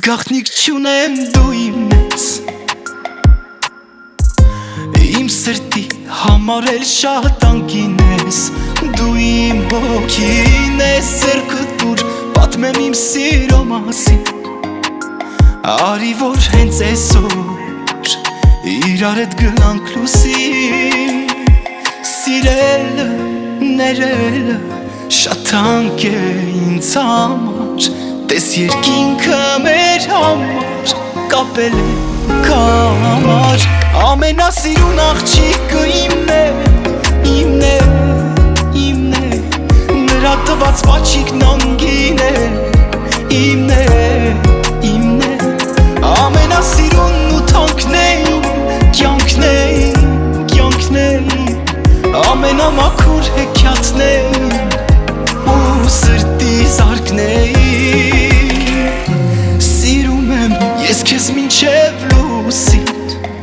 գաղտնիք չունեմ դու իմ ես Իմ սրտի համար էլ շատ անկին ես Դու իմ հոգին ես ձեռքդ դուր Պատմեմ իմ սիրո մասին Արի որ հենց այսօր իրար հետ գնանք լուսին Սիրելը, ներելը շատ թանկ է ինձ համար Տես երկինքը մեր համար կապել է կամար Ամենասիրուն աղջիկը իմն է, իմն է, իմն է Նրա տված պաչիկն անգին է, իմն է, իմն է Ամենասիրուն ու թանքն է իմ, կյանքն է, կյանքն է Ամենամաքուր հեքիաթն է ու սրտի զարկն է Սիրում եմ ես քեզ մինչև լուսին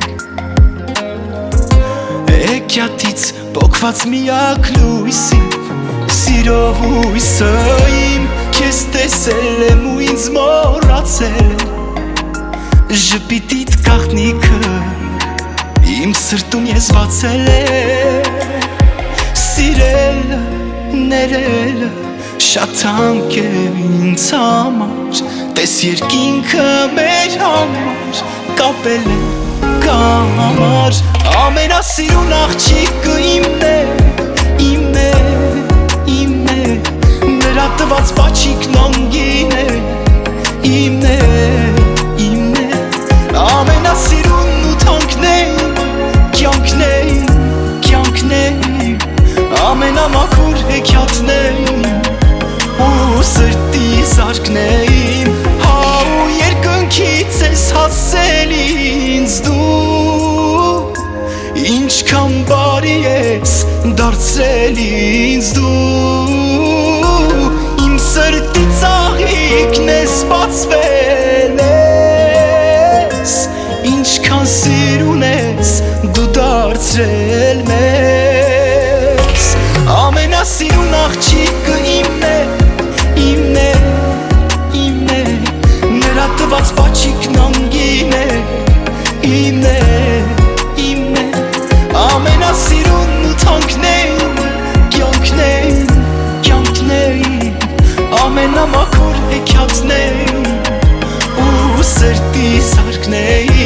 Հեքիաթից պոկված միակ լույսին Սիրո հույսը իմ քեզ տեսել եմ ու ինձ մոռացել Ժպիտիդ գաղտնիքը իմ սրտում եզվացել է Սիրելը, ներելը շատ թանկ է ինձ համար Տես երկինքը մեր համար կապել է կամար Ամենասիրուն աղջիկը իմն է, իմն է, իմն է Նրա տված պաչիկն անգին է, իմն է, իմն է Ամենասիրուն ու թանքն է, կյանքն է, կյանքն է Ամենամաքուր հեքիաթն է ու սրտի զարկն է Հա ու երկնքից ես հասել ինձ դու Ինչքան բարի ես դարձրել ինձ դու Իմ սրտի ծաղիկն ես բացվել ես Ինչքան սիրուն ես դու դարձրել մեզ Ամենասիրուն աղջիկը իմն է, իմն է, իմն է Նրա տված պաչիկն անգին է, իմն է, իմն է Ամենասիրուն ու թանքն է, կյանքն է, կյանքն է Ամենամաքուր հեքիաթն է ու սրտի զարկն է